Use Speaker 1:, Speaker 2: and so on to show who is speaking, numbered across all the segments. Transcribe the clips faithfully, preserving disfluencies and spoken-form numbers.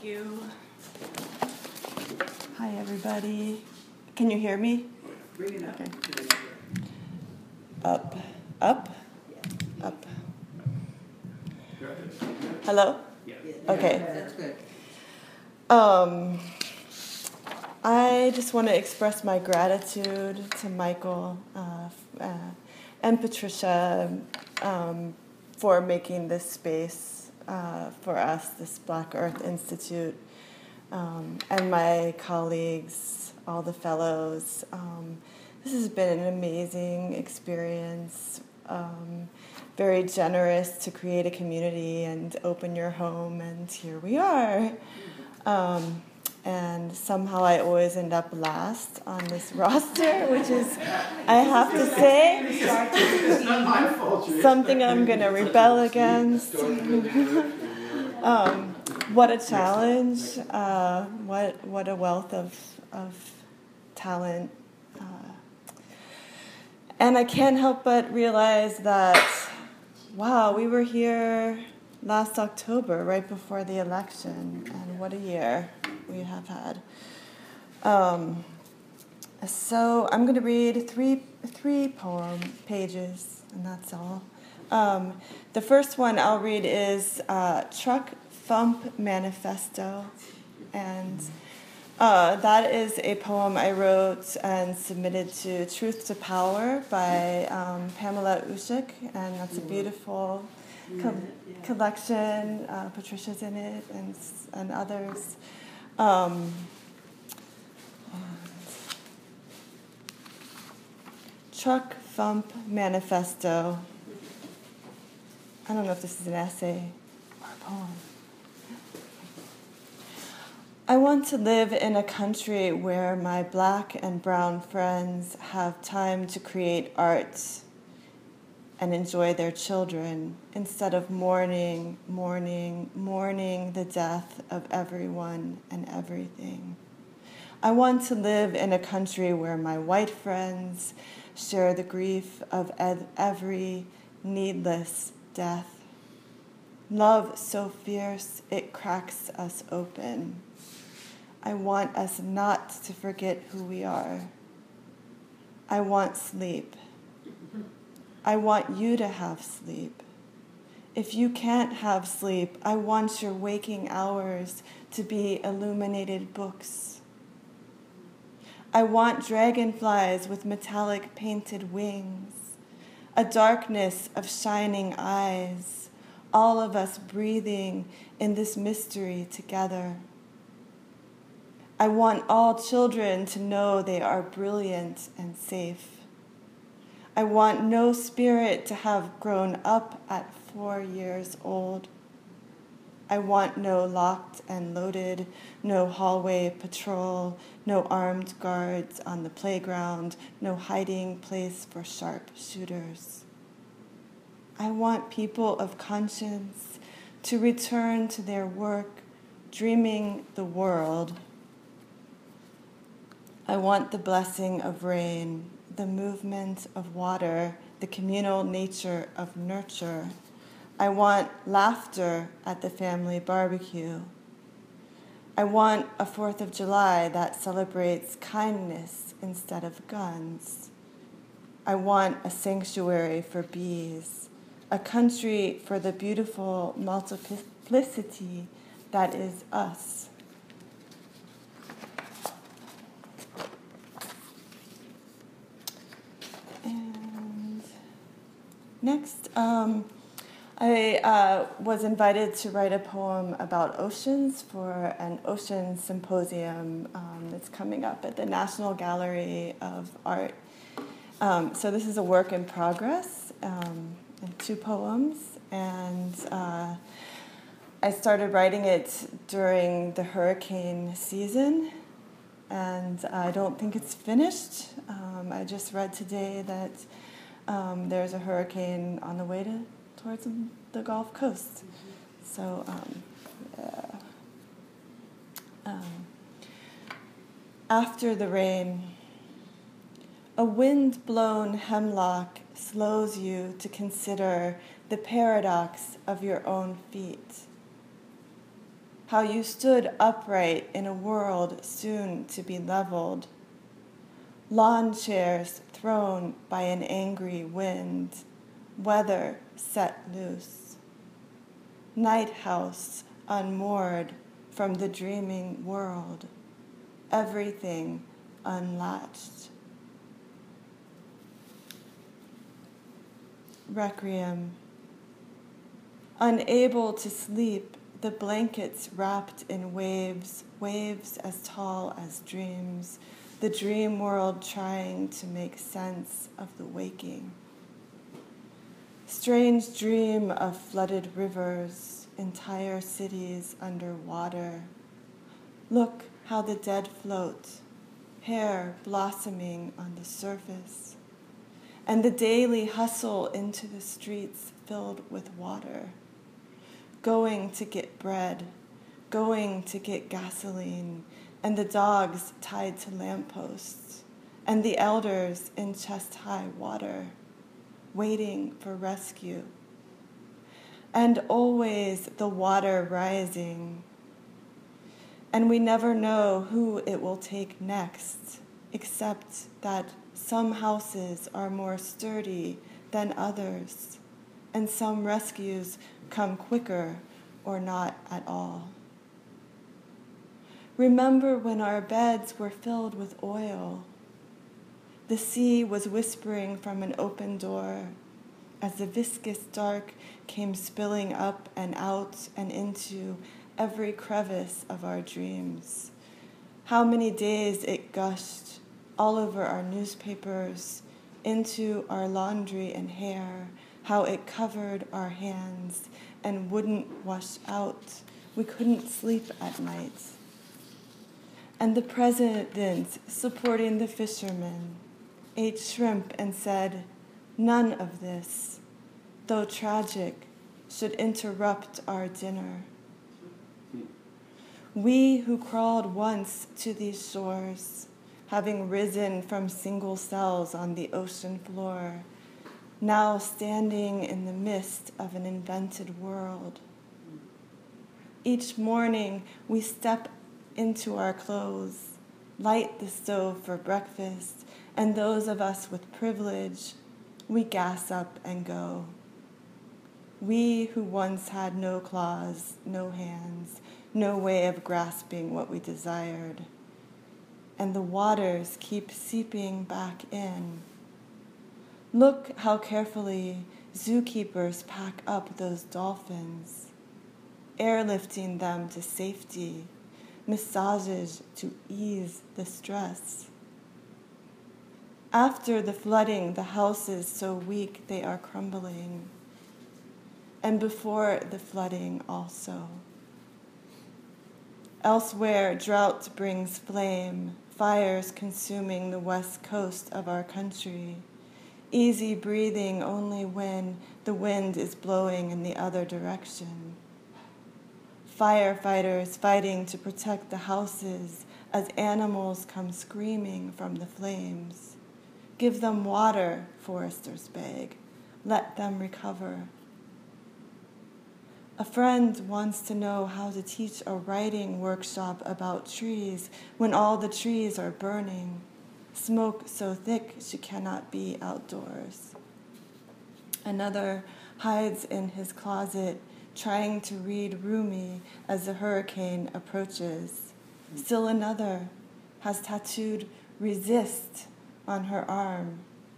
Speaker 1: Thank you. Hi, everybody. Can you hear me?
Speaker 2: Bring it up.
Speaker 1: Okay. Up, up, up. Hello?
Speaker 2: Yeah.
Speaker 1: Okay.
Speaker 2: That's good.
Speaker 1: Um, I just want to express my gratitude to Michael uh, uh, and Patricia um, for making this space uh, for us, this Black Earth Institute, um, and my colleagues, all the fellows. Um, this has been an amazing experience, um, very generous to create a community and open your home, and here we are. Um, and somehow I always end up last on this roster, which is, I have to say,
Speaker 2: It's not my fault.
Speaker 1: something I'm going to rebel against. um, what a challenge! Uh, what what a wealth of of talent! Uh, and I can't help but realize that, wow, we were here last October, right before the election, and what a year we have had. Um, so I'm going to read three three poem pages, and that's all. Um, the first one I'll read is uh, Truck Thump Manifesto, and uh, that is a poem I wrote and submitted to Truth to Power by um, Pamela Ushik, and that's a beautiful co- collection. Uh, Patricia's in it, and and others. Um, Truck Thump Manifesto. I don't know if this is an essay or a poem. I want to live in a country where my black and brown friends have time to create art and enjoy their children instead of mourning, mourning, mourning the death of everyone and everything. I want to live in a country where my white friends share the grief of ed- every needless death. Love so fierce it cracks us open. I want us not to forget who we are. I want sleep. I want you to have sleep. If you can't have sleep, I want your waking hours to be illuminated books. I want dragonflies with metallic painted wings, a darkness of shining eyes, all of us breathing in this mystery together. I want all children to know they are brilliant and safe. I want no spirit to have grown up at four years old. I want no locked and loaded, no hallway patrol, no armed guards on the playground, no hiding place for sharp shooters. I want people of conscience to return to their work, dreaming the world. I want the blessing of rain, the movement of water, the communal nature of nurture. I want laughter at the family barbecue. I want a Fourth of July that celebrates kindness instead of guns. I want a sanctuary for bees, a country for the beautiful multiplicity that is us. And next, um, I uh, was invited to write a poem about oceans for an ocean symposium um, that's coming up at the National Gallery of Art. Um, so this is a work in progress, um, in two poems, and uh, I started writing it during the hurricane season, and I don't think it's finished. Um, I just read today that um, there's a hurricane on the way to towards the Gulf Coast. So, um, yeah. um, after the rain, a wind-blown hemlock slows you to consider the paradox of your own feet. how you stood upright in a world soon to be leveled. Lawn chairs thrown by an angry wind, weather set loose. Night house unmoored from the dreaming world, everything unlatched. Requiem. Unable to sleep, the blankets wrapped in waves, waves as tall as dreams, the dream world trying to make sense of the waking. Strange dream of flooded rivers, entire cities underwater. Look how the dead float, hair blossoming on the surface, and the daily hustle into the streets filled with water. Going to get bread, going to get gasoline, and the dogs tied to lampposts, and the elders in chest-high water, waiting for rescue. And always the water rising, and we never know who it will take next, except that some houses are more sturdy than others, and some rescues come quicker or not at all. Remember when our beds were filled with oil. The sea was whispering from an open door as the viscous dark came spilling up and out and into every crevice of our dreams. How many days it gushed all over our newspapers, into our laundry and hair, how it covered our hands and wouldn't wash out. We couldn't sleep at night. And the president, supporting the fishermen, ate shrimp and said, none of this, though tragic, should interrupt our dinner. We who crawled once to these shores, having risen from single cells on the ocean floor, now standing in the midst of an invented world. Each morning we step into our clothes, light the stove for breakfast, and those of us with privilege, we gas up and go. We who once had no claws, no hands, no way of grasping what we desired, and the waters keep seeping back in. Look how carefully zookeepers pack up those dolphins, airlifting them to safety, massages to ease the stress. After the flooding, the houses so weak they are crumbling, and before the flooding also. Elsewhere, drought brings flame, fires consuming the west coast of our country, easy breathing only when the wind is blowing in the other direction. Firefighters fighting to protect the houses as animals come screaming from the flames. Give them water, foresters beg. Let them recover. A friend wants to know how to teach a writing workshop about trees when all the trees are burning, smoke so thick she cannot be outdoors. Another hides in his closet, trying to read Rumi as the hurricane approaches. Still another has tattooed resist on her arm.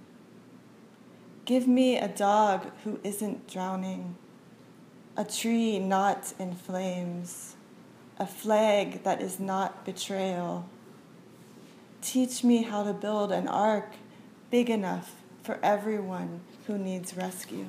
Speaker 1: Give me a dog who isn't drowning, a tree not in flames, a flag that is not betrayal. Teach me how to build an ark big enough for everyone who needs rescue.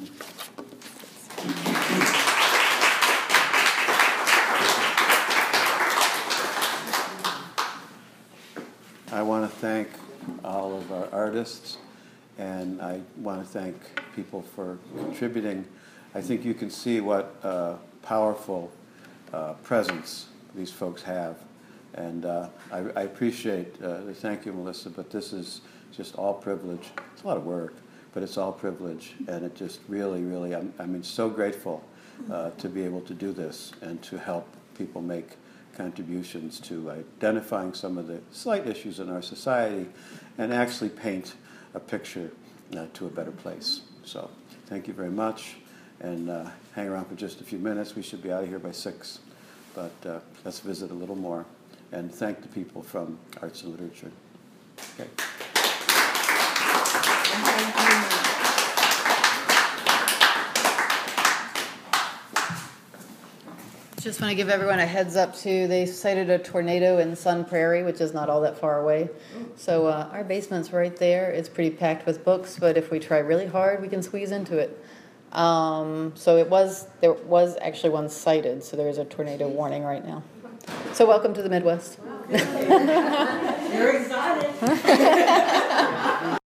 Speaker 3: I want to thank all of our artists, and I want to thank people for contributing. I think you can see what uh, powerful uh, presence these folks have, and uh, I, I appreciate uh, the thank you, Melissa, but this is just all privilege. It's a lot of work, but it's all privilege, and it just really, really, I'm, I mean, so grateful uh, to be able to do this and to help people make contributions to identifying some of the slight issues in our society and actually paint a picture uh, to a better place. So thank you very much, and uh, hang around for just a few minutes. We should be out of here by six, but uh, let's visit a little more and thank the people from Arts and Literature. Okay.
Speaker 4: Just want to give everyone a heads up too. They cited a tornado in Sun Prairie, which is not all that far away. So uh, our basement's right there. It's pretty packed with books, but if we try really hard, we can squeeze into it. Um, so it was there was actually one cited. So there is a tornado warning right now. So welcome to the Midwest.
Speaker 2: You're excited.